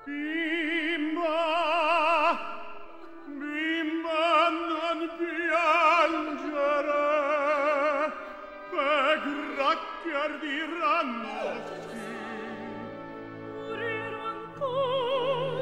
Bimba, bimba, non piangere, per gracchiar di rannotti. Morirò ancor.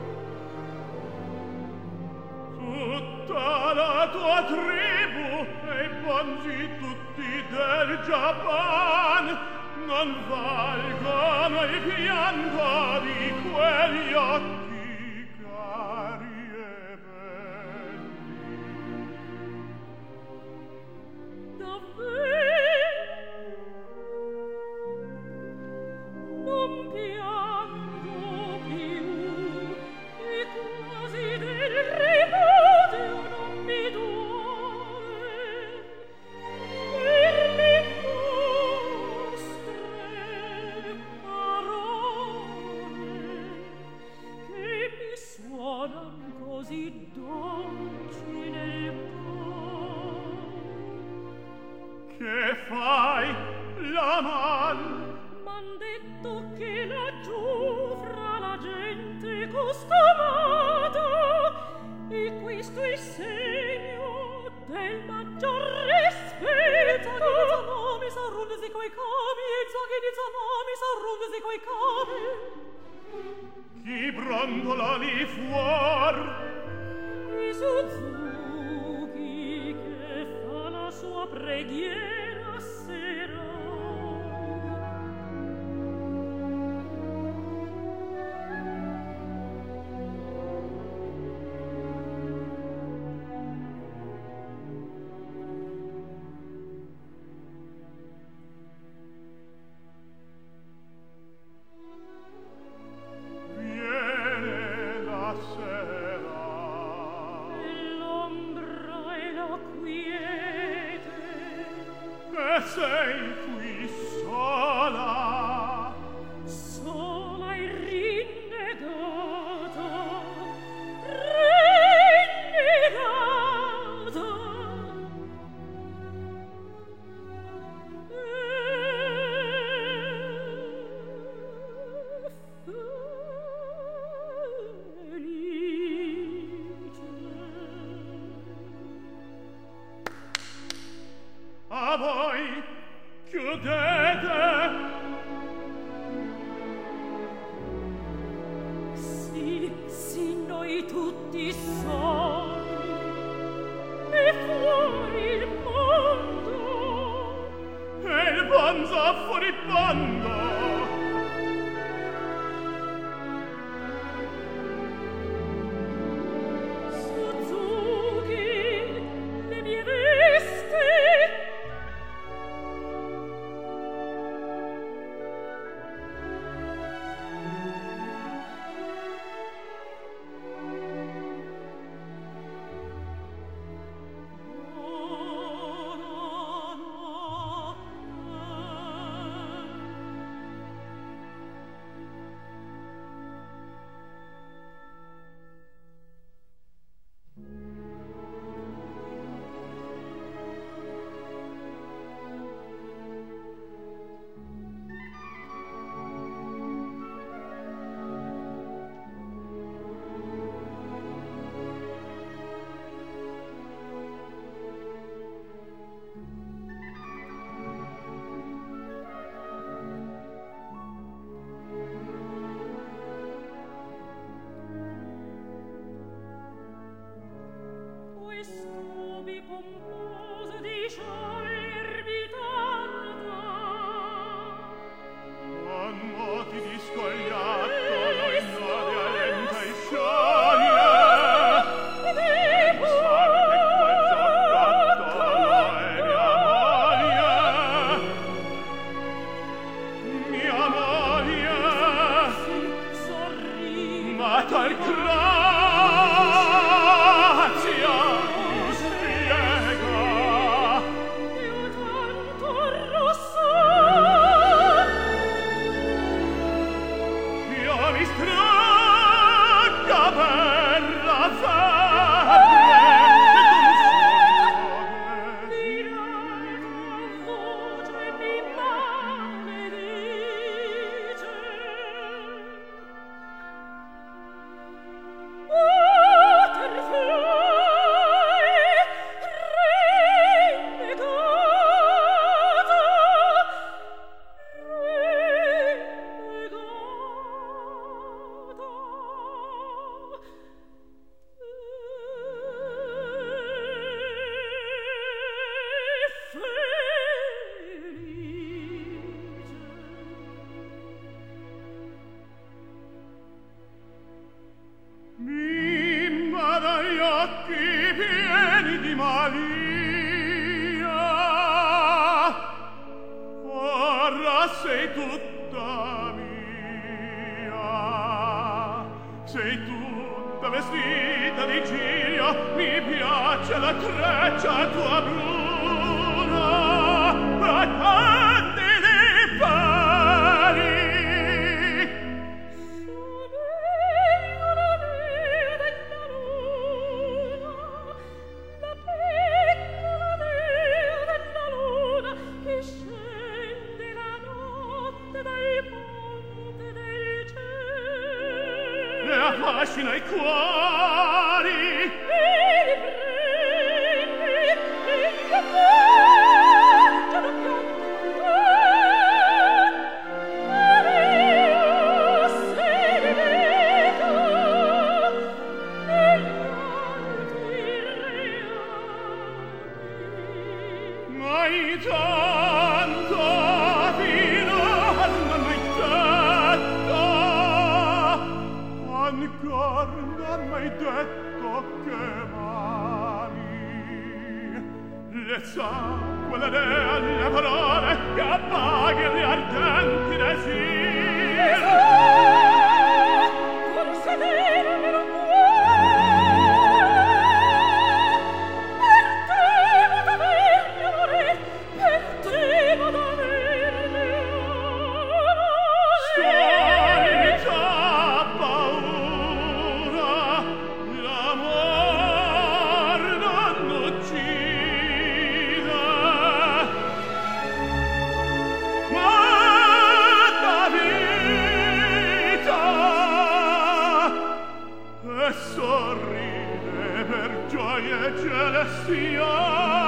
Tutta la tua tribù e i bonzi tutti del Japan non valgono il pianto di quegli occhi cari e belli. Davvero non piango più e quasi del ripudio non mi duole per le vostre parole che mi suonan così dolci nel cuore. Che fai, Laman? M'han detto che laggiù fra la gente costumata e questo è il segno del maggior rispetto. Mi s'arrundesi coi capi e zoghi di zanami s'arrundesi coi capi. Chi brontola lì fuor? I Suzuki che fa la sua preghiera serale. Viene la sera. E l'ombra e la quiete E sei qui sola. sola e rinnegata, rinnegata. A voi chiudete. Sì, sì, noi tutti soli e fuori il mondo. E il bonzo furibondo. Suzuki, le mie vesti. Questo pomposo di sciogliermi tarda. Con moti di scogliattolo in aria lenta e scioglie. Pensate quel giocattolo è mia moglie. Sorride. Ma tal grazia mi spiega. Io tanto rosso. Io mi stracca per la febbre d'un sole. Di l'altra voce mi maledice. occhi pieni di malia. Ora sei tutta mia, sei tutta vestita di giglio, mi piace la treccia tua bruna, a tanti di pari. Affascina i cuori e li prendi e li abbracciano pianto io se li vedo negli altri reali. mai tanto fino non mai detto, ancor non mai detto che m'ami. Le sangue, le parole che appaghi le ardenti desiri. Forse dirmi non vuoi, per te vado a avermi amore, per te vado a avermi amore. Senza paura, l'amor non uccide, ma dà vita e sorride per gioia celestiale.